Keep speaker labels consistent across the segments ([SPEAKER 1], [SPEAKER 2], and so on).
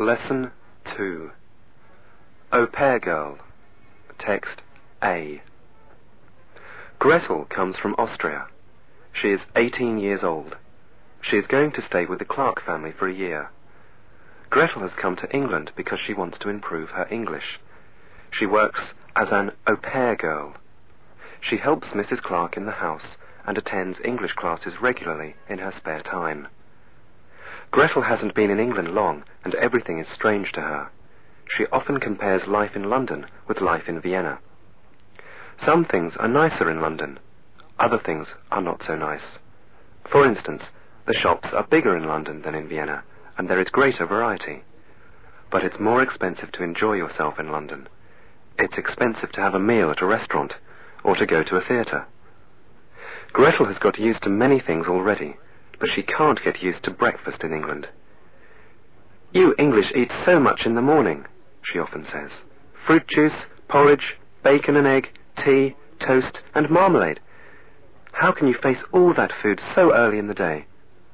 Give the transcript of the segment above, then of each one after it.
[SPEAKER 1] Lesson 2. Au Pair Girl. Text A. Gretel comes from Austria. She is 18 years old. She is going to stay with the Clark family for a year. Gretel has come to England because she wants to improve her English. She works as an au pair girl. She helps Mrs. Clark in the house and attends English classes regularly in her spare time. Gretel hasn't been in England long, and everything is strange to her. She often compares life in London with life in Vienna. Some things are nicer in London. Other things are not so nice. For instance, the shops are bigger in London than in Vienna, and there is greater variety. But it's more expensive to enjoy yourself in London. It's expensive to have a meal at a restaurant, or to go to a theatre. Gretel has got used to many things already, but she can't get used to breakfast in England. "You English eat so much in the morning," she often says. "Fruit juice, porridge, bacon and egg, tea, toast, and marmalade. How can you face all that food so early in the day?"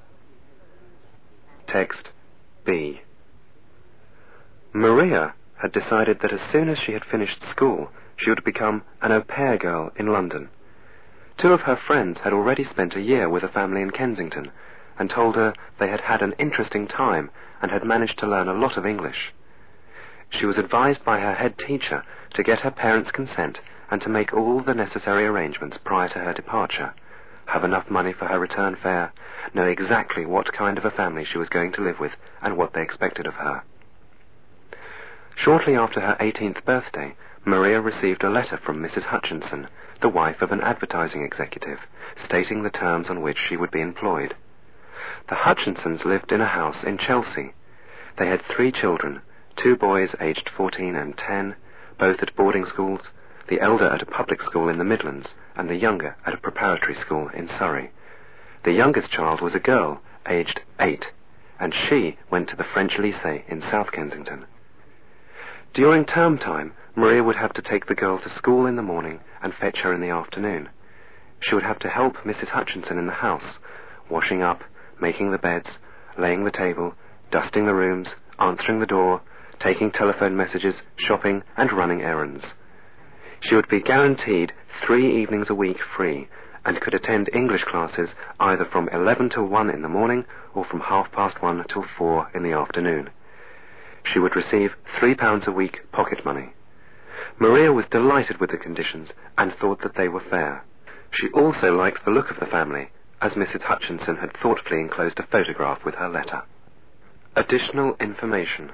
[SPEAKER 1] Text B. Maria had decided that as soon as she had finished school, she would become an au pair girl in London. 2 of her friends had already spent a year with a family in Kensington and told her they had had an interesting time and had managed to learn a lot of English. She was advised by her head teacher to get her parents' consent and to make all the necessary arrangements prior to her departure, have enough money for her return fare, know exactly what kind of a family she was going to live with and what they expected of her. Shortly after her 18th birthday, Maria received a letter from Mrs. Hutchinson, the wife of an advertising executive, stating the terms on which she would be employed. The Hutchinsons lived in a house in Chelsea. They had 3 children, 2 boys aged 14 and 10, both at boarding schools, the elder at a public school in the Midlands, and the younger at a preparatory school in Surrey. The youngest child was a girl, aged 8, and she went to the French Lycée in South Kensington. During term time, Maria would have to take the girl to school in the morning and fetch her in the afternoon. She would have to help Mrs. Hutchinson in the house, washing up, making the beds, laying the table, dusting the rooms, answering the door, taking telephone messages, shopping, and running errands. She would be guaranteed 3 evenings a week free, and could attend English classes either from 11 till 1 in the morning or from 1:30 till 4 in the afternoon. She would receive £3 a week pocket money. Maria was delighted with the conditions and thought that they were fair. She also liked the look of the family, as Mrs. Hutchinson had thoughtfully enclosed a photograph with her letter. Additional information.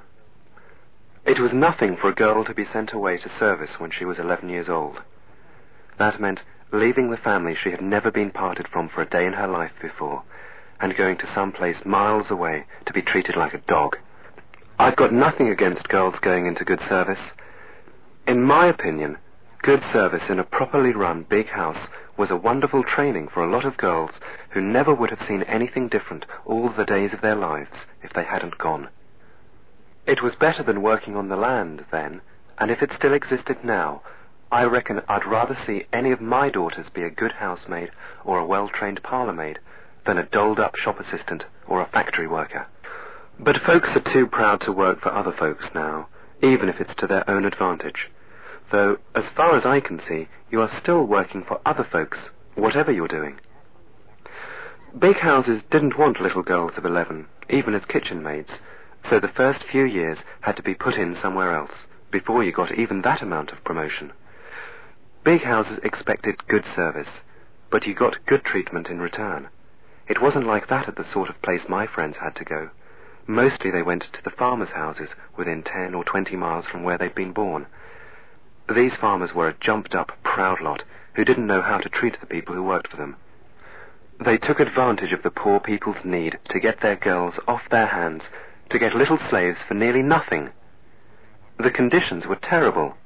[SPEAKER 1] It was nothing for a girl to be sent away to service when she was 11 years old. That meant leaving the family she had never been parted from for a day in her life before, and going to some place miles away to be treated like a dog. I've got nothing against girls going into good service. In my opinion, good service in a properly run big house was a wonderful training for a lot of girls who never would have seen anything different all the days of their lives if they hadn't gone. It was better than working on the land then, and if it still existed now, I reckon I'd rather see any of my daughters be a good housemaid or a well-trained parlour-maid than a dolled-up shop assistant or a factory worker. But folks are too proud to work for other folks now, even if it's to their own advantage. Though, as far as I can see, you are still working for other folks, whatever you're doing. Big houses didn't want little girls of 11, even as kitchen maids, so the first few years had to be put in somewhere else, before you got even that amount of promotion. Big houses expected good service, but you got good treatment in return. It wasn't like that at the sort of place my friends had to go. Mostly they went to the farmers' houses within 10 or 20 miles from where they'd been born. These farmers were a jumped-up, proud lot who didn't know how to treat the people who worked for them. They took advantage of the poor people's need to get their girls off their hands, to get little slaves for nearly nothing. The conditions were terrible.